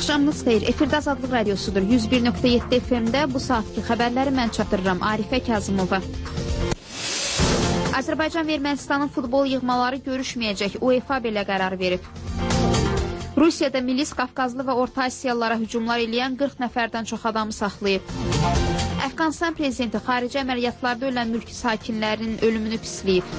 Axşamınız xeyir. Efirdə Azadlıq Radiosudur. 101.7 FM-də bu saatki xəbərləri mən çatdırıram. Arifə Kazımova. Azərbaycan və Ermənistanın futbol yığmaları görüşməyəcək. UEFA belə qərar verib. Rusiyada milis Qafqazlı və Orta Asiyalılara hücumlar eləyən 40 nəfərdən çox adamı saxlayıb. Əfqanistan prezidenti xarici əməliyyatlarda ölən mülki sakinlərinin ölümünü pisləyib.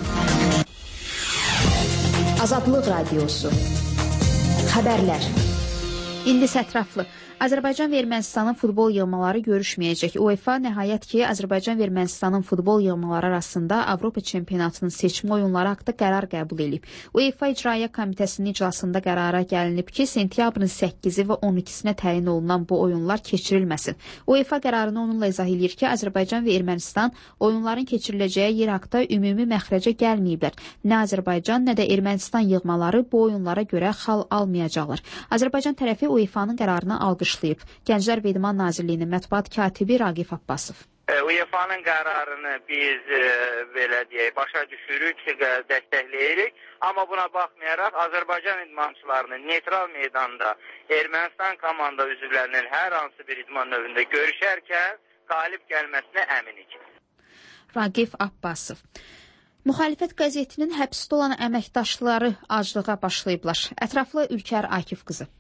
Azadlıq Radiosu. Xəbərlər. İndi ətraflı. Azərbaycan və Ermənistanın futbol yığmaları görüşməyəcək. UEFA nəhayət ki, Azərbaycan və Ermənistanın futbol yığmaları arasında Avropa çempionatının seçmə oyunları haqqında qərar qəbul edib. UEFA İcraiyyə Komitəsinin iclasında qərara gəlinib ki, sentyabrın 8-i və 12-sinə təyin olunan bu oyunlar keçirilməsin. UEFA qərarını onunla izah edir ki, Azərbaycan və Ermənistan oyunların keçiriləcəyi yer haqqında ümumi məxrəcə gəlməyiblər. Nə Azərbaycan, nə də Ermənistan yığmaları bu oyunlara görə xal almayacaqlar. Azərbaycan tərəfi UEFA-nın qərarını alqışlayıb. Gənclər və İdman Nazirliyinin mətbuat katibi Raqif Abbasov. UEFA-nın qərarını biz belə deyək, başa düşürük, dəstəkləyirik. Amma buna baxmayaraq Azərbaycan idmançılarının neytral meydanda Ermənistan komanda üzvlərinin hər hansı bir idman növündə görüşərkən qalib gəlməsinə əminik. Raqif Abbasov. Müxalifət qəzetinin həbsdə olan əməkdaşları aclığa başlayıblar. Ətraflı Ülkər Akif qızı.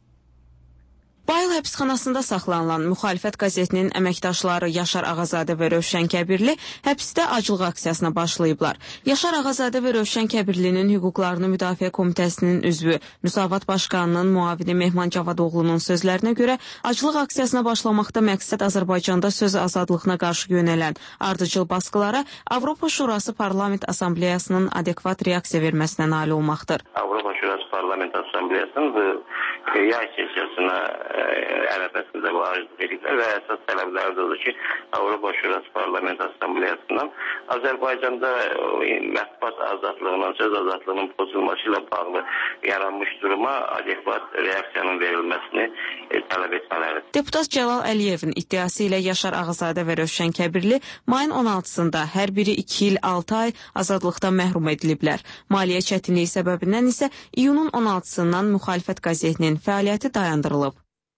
Bayıl həbsxanasında saxlanılan Müxalifət qəzetinin əməkdaşları Yaşar Ağazadə və Rövşən Kəbirli həbsdə aclıq aksiyasına başlayıblar. Yaşar Ağazadə və Rövşən Kəbirlinin Hüquqlarını Müdafiə Komitəsinin üzvü Müsavat Başqanının müavini Mehman Cavadoğlu'nun sözlərinə görə aclıq aksiyasına başlamaqda məqsəd Azərbaycanda söz azadlığına qarşı yönələn ardıcıl baskılara Avropa Şurası Parlament Assambleyasının adekvat reaksiya verməsinə nail olmaqdır. Avropa Şurası Parlament Assambleyasının yay sesiyasına ərəfəsində bu arzuq ediblər və əsas tələbləri odur ki, Avropa Şurası Parlament Assambleyasından Azərbaycanda mətbuat azadlığının, söz azadlığının pozulması ilə bağlı yaranmış duruma adekvat reaksiyanın verilməsini tələb etmələridir. Deputat Cəlal Əliyevin iddiası ilə Yaşar Ağazadə və Rövşən Kəbirli mayın 16-sında hər biri 2 il 6 ay azadlıqdan məhrum ediliblər. Maliyyə çətinliyi səbəbindən isə iyunun 16-sından Müxalifət qəzetinin fəaliyyəti dayandırılıb.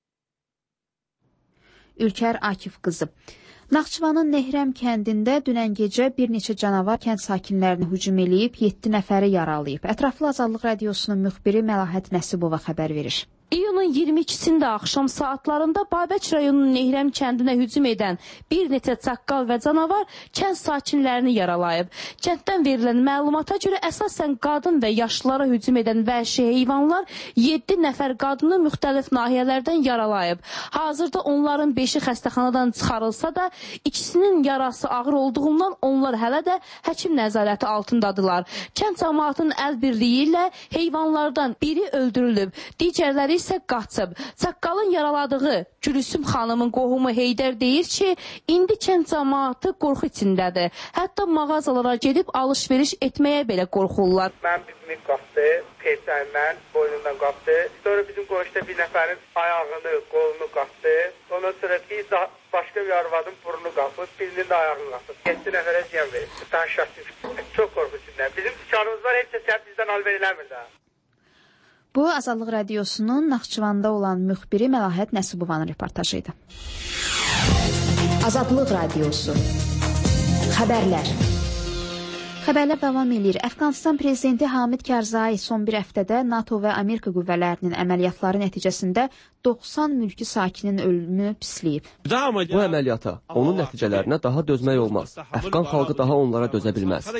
Ülkər Akif qızı. Naxçıvanın Nehrəm kəndində dünən gecə bir neçə canavar kənd sakinlərini hücum eləyib, 7 nəfəri yaralayıb. Ətraflı Azadlıq Radiosunun müxbiri Məlahət Nəsibova xəbər verir. İyunun 22-sində axşam saatlarında Babək rayonunun Nehrəm kəndinə hücum edən bir neçə çaqqal və canavar kənd sakinlərini yaralayıb. Kənddən verilən məlumata görə əsasən qadın və yaşlılara hücum edən vəhşi heyvanlar 7 nəfər qadını müxtəlif nahiyələrdən yaralayıb. Hazırda onların 5-i xəstəxanadan çıxarılsa da, ikisinin yarası ağır olduğundan onlar hələ də həkim nəzarəti altındadılar. Kənd cəmaatının əl birliyi ilə heyvanlardan biri öldürülüb, digərləri isə qaçıb. Çaqqalın yaraladığı Gülüsüm xanımın qohumu Heydər deyir ki, indi kənd cəmaatı qorxu içindədir. Hətta mağazalara gedib alış-veriş etməyə belə qorxurlar. Mən bizim qapdı, peçəndən, boynundan qapdı. Sonra bizim qonşuda bir nəfərin ayağını, qolunu qapdı. Ondan sonra bir başqa bir arvadın burnunu qapıb, birinin də ayağını qapıb. 7 nəfərə ziyan verib. Çox qorxu içindədir. Bizim dükanımız var, heç kəs bizdən alver eləmir də. Bu, Azadlıq Radiosunun Naxçıvanda olan müxbiri Məlahət Nəsibovanın reportajı idi. Azadlıq Radiosu. Xəbərlər. Xəbərlər davam edir. Əfqanistan prezidenti Hamid Karzai son bir həftədə NATO və Amerika qüvvələrinin əməliyyatları nəticəsində 90 mülki sakinin ölümünü pisləyib. Bu əməliyyata, onun nəticələrinə daha dözmək olmaz. Əfqan xalqı daha onlara dözə bilməz.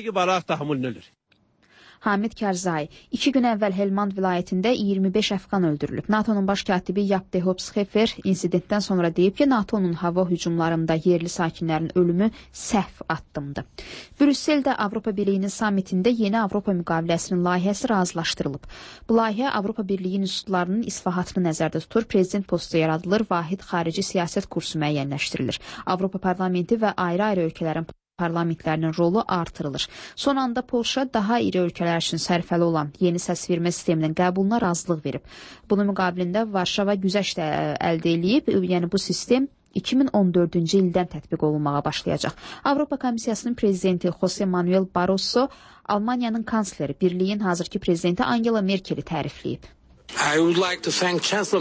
Hamid Karzai 2 gün əvvəl Helmand vilayətində 25 əfqan öldürülüb. NATO'nun baş katibi Jaap de Hoop Scheffer insidentdən sonra deyib ki, NATO'nun hava hücumlarında yerli sakinlərin ölümü səhv addımdır. Brüsseldə Avropa Birliyinin sammitində yeni Avropa müqaviləsinin layihəsi razılaşdırılıb. Bu layihə Avropa Birliyi institutlarının islahatını nəzərdə tutur, prezident postu yaradılır, vahid xarici siyasət kursu müəyyənləşdirilir. Avropa Parlamenti və ayrı-ayrı ölkələrin parlamentlərinin rolu artırılır. Son anda Polşa daha iri ölkələr üçün sərfəli olan yeni səsvermə sisteminin qəbuluna razılıq verib. Bunun müqabilində Varşava güzəşt əldə edib, yəni bu sistem 2014-cü ildən tətbiq olunmağa başlayacaq. Avropa Komissiyasının prezidenti Jose Manuel Barroso, Almaniyanın kansleri, Birliyin hazırki prezidenti Angela Merkel'i tərifləyib.